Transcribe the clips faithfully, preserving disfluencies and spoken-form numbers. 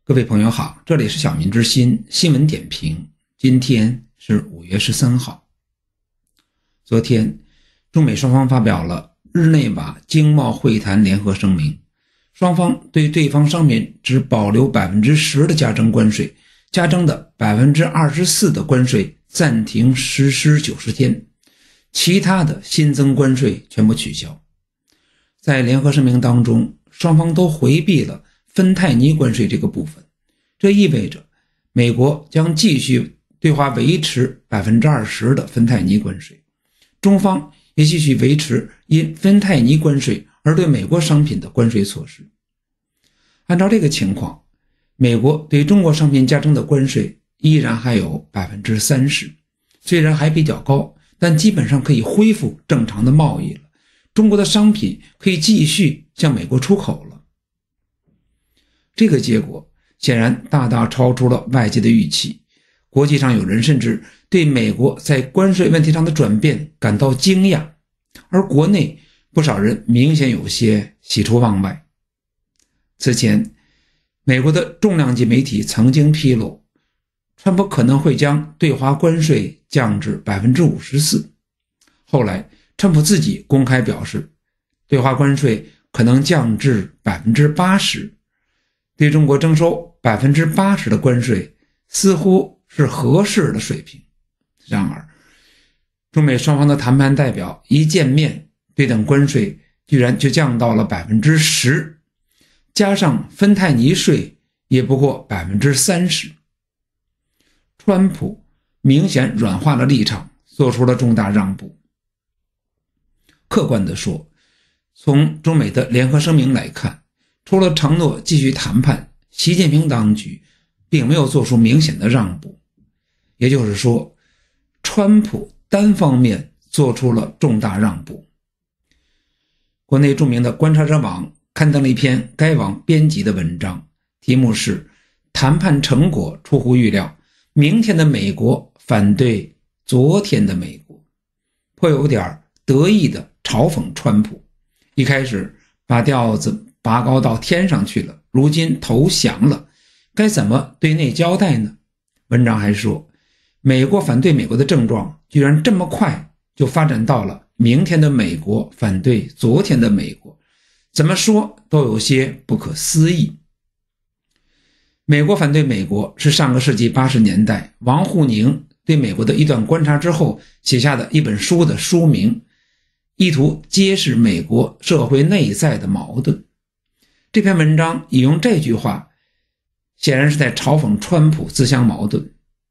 各位朋友好，这里是小民之心新闻点评，今天是五月十三号。昨天，中美双方发表了日内瓦经贸会谈联合声明，双方对对方商品只保留 百分之十 的加征关税，加征的 百分之二十四 的关税暂停实施九十天，其他的新增关税全部取消。在联合声明当中，双方都回避了芬太尼关税这个部分，这意味着美国将继续对华维持 百分之二十 的芬太尼关税，中方也继续维持因芬太尼关税而对美国商品的关税措施。按照这个情况，美国对中国商品加征的关税依然还有 百分之三十， 虽然还比较高，但基本上可以恢复正常的贸易了，中国的商品可以继续向美国出口了。这个结果显然大大超出了外界的预期，国际上有人甚至对美国在关税问题上的转变感到惊讶，而国内不少人明显有些喜出望外。此前，美国的重量级媒体曾经披露，川普可能会将对华关税降至 百分之五十四。 后来川普自己公开表示，对华关税可能降至 百分之八十，对中国征收 百分之八十 的关税似乎是合适的水平。然而，中美双方的谈判代表一见面，对等关税居然就降到了 百分之十， 加上芬太尼税也不过 百分之三十。 川普明显软化了立场，做出了重大让步。客观地说，从中美的联合声明来看，除了承诺继续谈判，习近平当局并没有做出明显的让步。也就是说，川普单方面做出了重大让步。国内著名的观察者网刊登了一篇该网编辑的文章，题目是谈判成果出乎预料，明天的美国反对昨天的美国，颇有点得意的嘲讽川普，一开始把调子拔高到天上去了，如今投降了，该怎么对内交代呢？文章还说，美国反对美国的症状居然这么快就发展到了明天的美国反对昨天的美国，怎么说都有些不可思议。美国反对美国是上个世纪八十年代王沪宁对美国的一段观察之后写下的一本书的书名，意图揭示美国社会内在的矛盾。这篇文章引用这句话，显然是在嘲讽川普自相矛盾。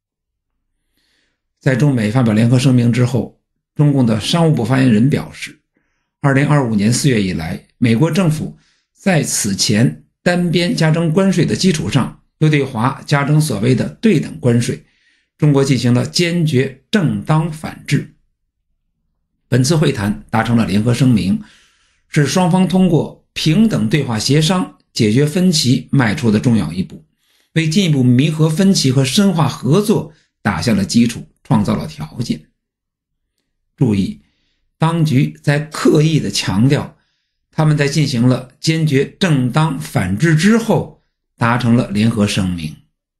在中美发表联合声明之后，中共的商务部发言人表示，二零二五年四月以来，美国政府在此前单边加征关税的基础上，又对华加征所谓的对等关税，中国进行了坚决正当反制。本次会谈达成了联合声明，是双方通过平等对话协商解决分歧迈出的重要一步，为进一步弥合分歧和深化合作打下了基础，创造了条件。注意，当局在刻意地强调，他们在进行了坚决正当反制之后达成了联合声明。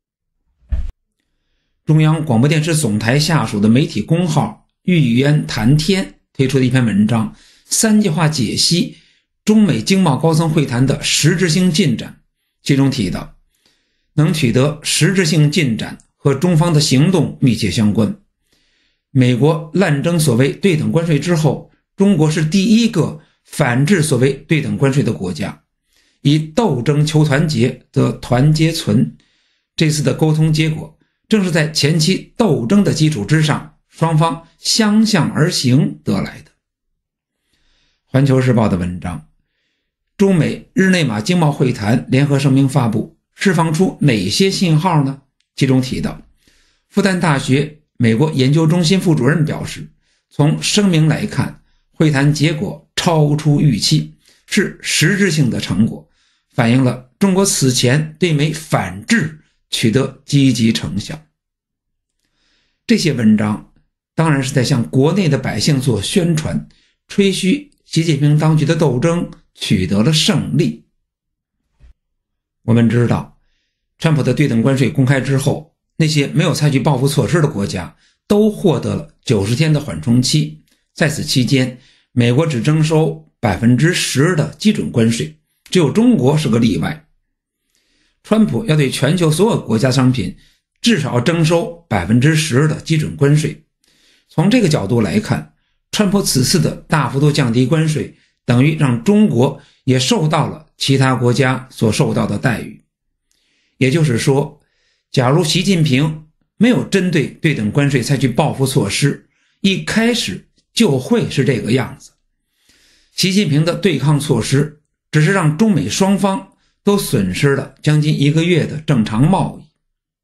中央广播电视总台下属的媒体公号玉渊谈天推出的一篇文章，三句话解析中美经贸高层会谈的实质性进展，其中提到，能取得实质性进展和中方的行动密切相关。美国滥征所谓对等关税之后，中国是第一个反制所谓对等关税的国家，以斗争求团结则团结存。这次的沟通结果正是在前期斗争的基础之上，双方相向而行得来的。环球时报的文章，中美日内瓦经贸会谈联合声明发布，释放出哪些信号呢？其中提到，复旦大学美国研究中心副主任表示，从声明来看，会谈结果超出预期，是实质性的成果，反映了中国此前对美反制取得积极成效。这些文章当然是在向国内的百姓做宣传，吹嘘习近平当局的斗争取得了胜利。我们知道， 川普的对等关税公开之后，那些没有采取报复措施的国家都获得了九十天的缓冲期，在此期间，美国只征收 百分之十 的基准关税，只有中国是个例外。川普要对全球所有国家商品至少征收 百分之十 的基准关税。从这个角度来看，川普此次的大幅度降低关税，等于让中国也受到了其他国家所受到的待遇。也就是说，假如习近平没有针对对等关税采取报复措施，一开始就会是这个样子。习近平的对抗措施只是让中美双方都损失了将近一个月的正常贸易。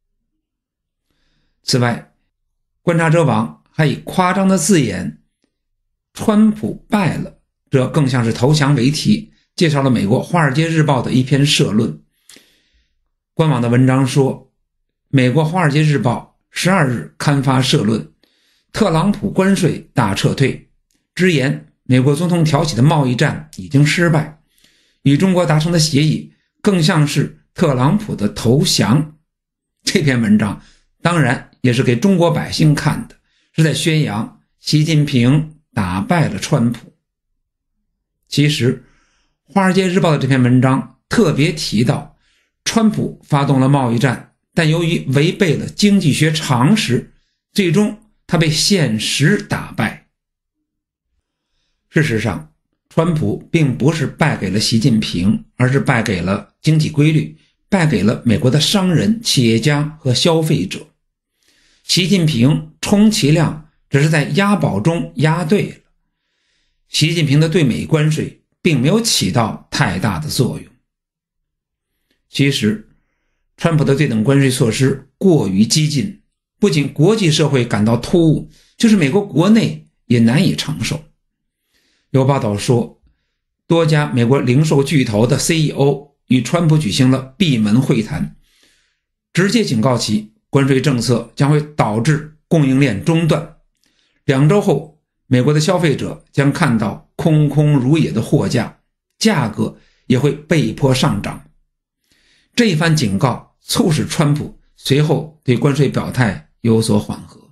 此外，观察者网还以夸张的字眼川普败了，这更像是投降为题，介绍了美国《华尔街日报》的一篇社论。官网的文章说，美国《华尔街日报》十二日刊发社论，特朗普关税大撤退，直言美国总统挑起的贸易战已经失败，与中国达成的协议更像是特朗普的投降。这篇文章当然也是给中国百姓看的，是在宣扬习近平打败了川普。其实《华尔街日报》的这篇文章特别提到，川普发动了贸易战，但由于违背了经济学常识，最终他被现实打败。事实上，川普并不是败给了习近平，而是败给了经济规律，败给了美国的商人、企业家和消费者。习近平充其量只是在押宝中押对了，习近平的对美关税并没有起到太大的作用。其实，川普的对等关税措施过于激进，不仅国际社会感到突兀，就是美国国内也难以承受。有报道说，多家美国零售巨头的 C E O 与川普举行了闭门会谈，直接警告其关税政策将会导致供应链中断。两周后，美国的消费者将看到空空如也的货架，价格也会被迫上涨。这一番警告促使川普随后对关税表态有所缓和。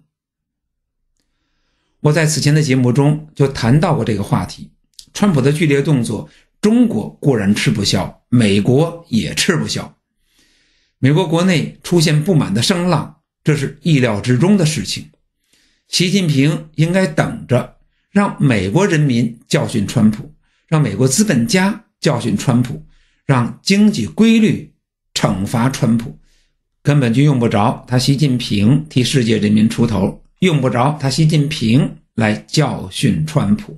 我在此前的节目中就谈到过这个话题，川普的剧烈动作，中国固然吃不消，美国也吃不消。美国国内出现不满的声浪，这是意料之中的事情。习近平应该等着让美国人民教训川普，让美国资本家教训川普，让经济规律惩罚川普，根本就用不着他习近平替世界人民出头，用不着他习近平来教训川普。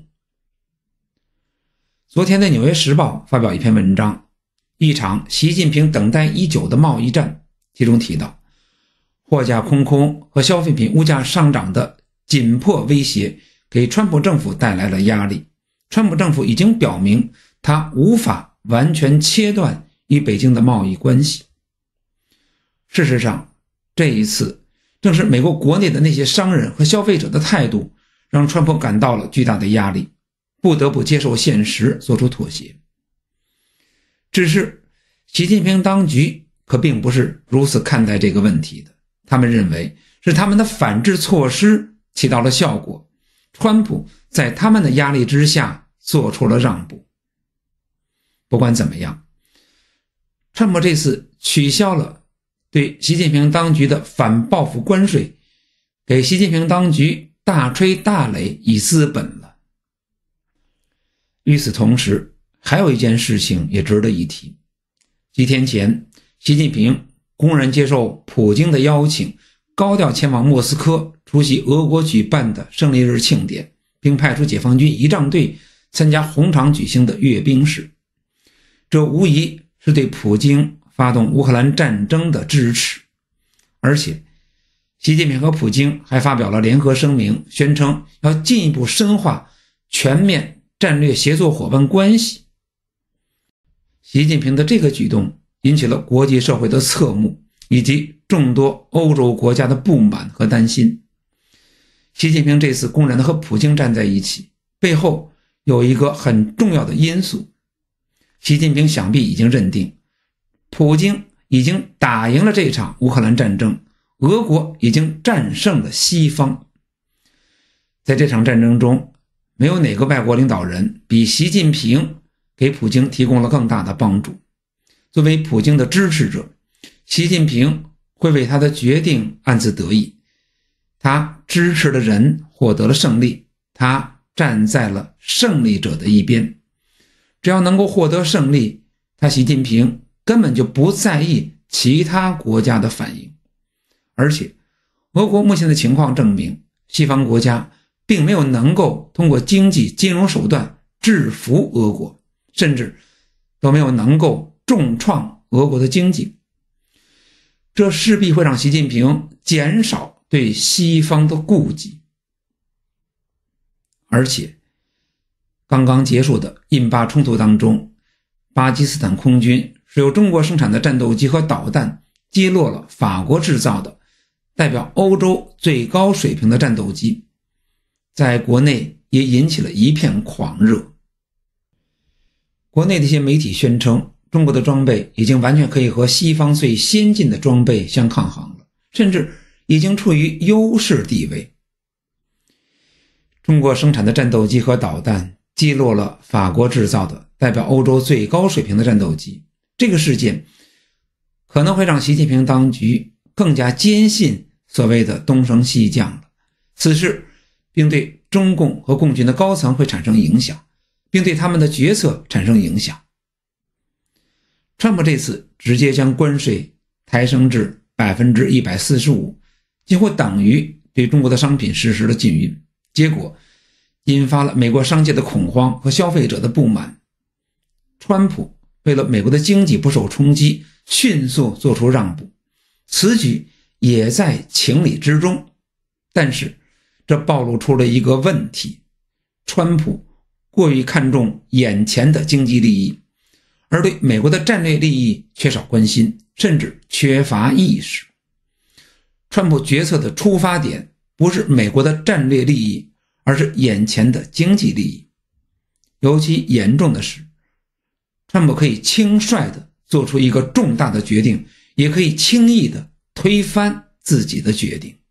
昨天的《纽约时报》发表一篇文章，一场习近平等待已久的贸易战，其中提到，货架空空和消费品物价上涨的紧迫威胁给川普政府带来了压力。川普政府已经表明，他无法完全切断与北京的贸易关系。事实上，这一次正是美国国内的那些商人和消费者的态度，让川普感到了巨大的压力，不得不接受现实，做出妥协。只是习近平当局可并不是如此看待这个问题的，他们认为是他们的反制措施起到了效果，川普在他们的压力之下做出了让步。不管怎么样，川普这次取消了对习近平当局的反报复关税，给习近平当局大吹大擂以资本了。与此同时，还有一件事情也值得一提。几天前，习近平公然接受普京的邀请，高调前往莫斯科出席俄国举办的胜利日庆典，并派出解放军仪仗队参加红场举行的阅兵式。这无疑是对普京发动乌克兰战争的支持。而且习近平和普京还发表了联合声明，宣称要进一步深化全面战略协作伙伴关系。习近平的这个举动引起了国际社会的侧目，以及众多欧洲国家的不满和担心。习近平这次公然的和普京站在一起，背后有一个很重要的因素。习近平想必已经认定，普京已经打赢了这场乌克兰战争，俄国已经战胜了西方。在这场战争中，没有哪个外国领导人比习近平给普京提供了更大的帮助。作为普京的支持者，习近平会为他的决定暗自得意。他支持的人获得了胜利，他站在了胜利者的一边。只要能够获得胜利，他习近平根本就不在意其他国家的反应。而且俄国目前的情况证明，西方国家并没有能够通过经济金融手段制服俄国，甚至都没有能够重创俄国的经济。这势必会让习近平减少对西方的顾忌。而且刚刚结束的印巴冲突当中，巴基斯坦空军是由中国生产的战斗机和导弹击落了法国制造的代表欧洲最高水平的战斗机，在国内也引起了一片狂热。国内的一些媒体宣称，中国的装备已经完全可以和西方最先进的装备相抗衡了，甚至已经处于优势地位。中国生产的战斗机和导弹击落了法国制造的代表欧洲最高水平的战斗机，这个事件可能会让习近平当局更加坚信所谓的东升西降了。此事并对中共和共军的高层会产生影响，并对他们的决策产生影响。川普这次直接将关税抬升至 百分之一百四十五， 几乎等于对中国的商品实施了禁运，结果引发了美国商界的恐慌和消费者的不满。川普为了美国的经济不受冲击，迅速做出让步，此举也在情理之中。但是这暴露出了一个问题，川普过于看重眼前的经济利益，而对美国的战略利益缺少关心，甚至缺乏意识。川普决策的出发点不是美国的战略利益，而是眼前的经济利益。尤其严重的是，川普可以轻率地做出一个重大的决定，也可以轻易地推翻自己的决定。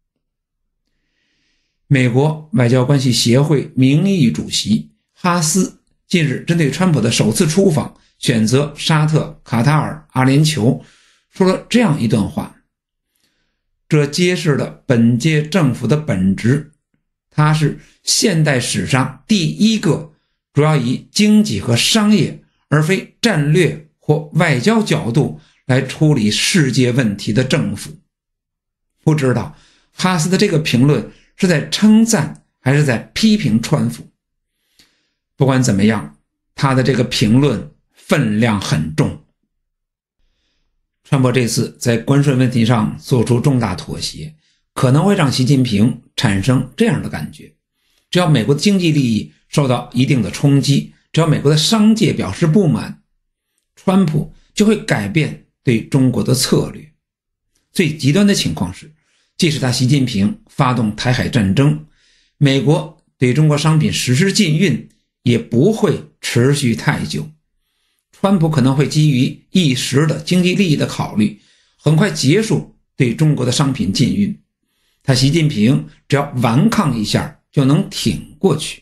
美国外交关系协会名誉主席哈斯近日针对川普的首次出访选择沙特、卡塔尔、阿联酋说了这样一段话，这揭示了本届政府的本质，它是现代史上第一个主要以经济和商业而非战略或外交角度来处理世界问题的政府。不知道哈斯的这个评论是在称赞还是在批评川普？不管怎么样，他的这个评论分量很重。川普这次在关税问题上做出重大妥协，可能会让习近平产生这样的感觉：只要美国的经济利益受到一定的冲击，只要美国的商界表示不满，川普就会改变对中国的策略。最极端的情况是，即使他习近平发动台海战争，美国对中国商品实施禁运也不会持续太久。川普可能会基于一时的经济利益的考虑，很快结束对中国的商品禁运。他习近平只要顽抗一下就能挺过去。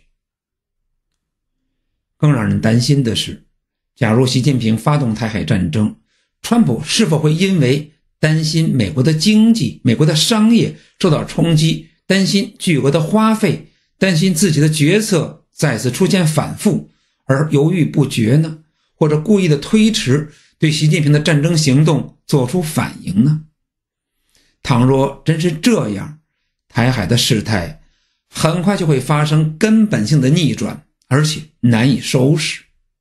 更让人担心的是，假如习近平发动台海战争，川普是否会因为担心美国的经济、美国的商业受到冲击，担心巨额的花费，担心自己的决策再次出现反复而犹豫不决呢？或者故意的推迟对习近平的战争行动做出反应呢？倘若真是这样，台海的事态很快就会发生根本性的逆转，而且难以收拾。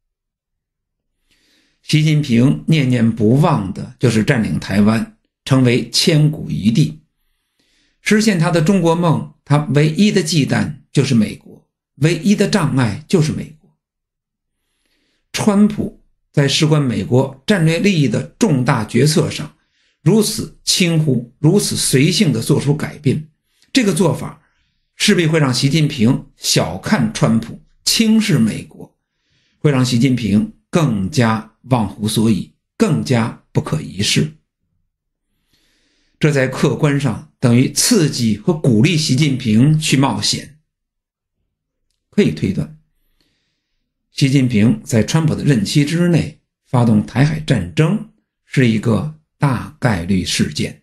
习近平念念不忘的就是占领台湾，成为千古一帝。实现他的中国梦，他唯一的忌惮就是美国，唯一的障碍就是美国。川普在事关美国战略利益的重大决策上如此轻忽，如此随性地做出改变，这个做法势必会让习近平小看川普，轻视美国，会让习近平更加忘乎所以，更加不可一世。这在客观上等于刺激和鼓励习近平去冒险。可以推断，习近平在川普的任期之内发动台海战争是一个大概率事件。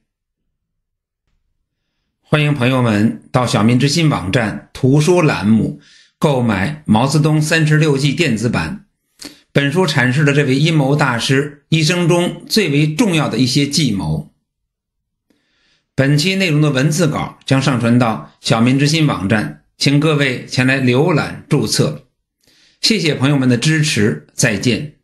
欢迎朋友们到小民之心网站图书栏目购买《毛泽东三十六计》电子版。本书阐释了这位阴谋大师一生中最为重要的一些计谋。本期内容的文字稿将上传到小民之心网站，请各位前来浏览注册。谢谢朋友们的支持，再见。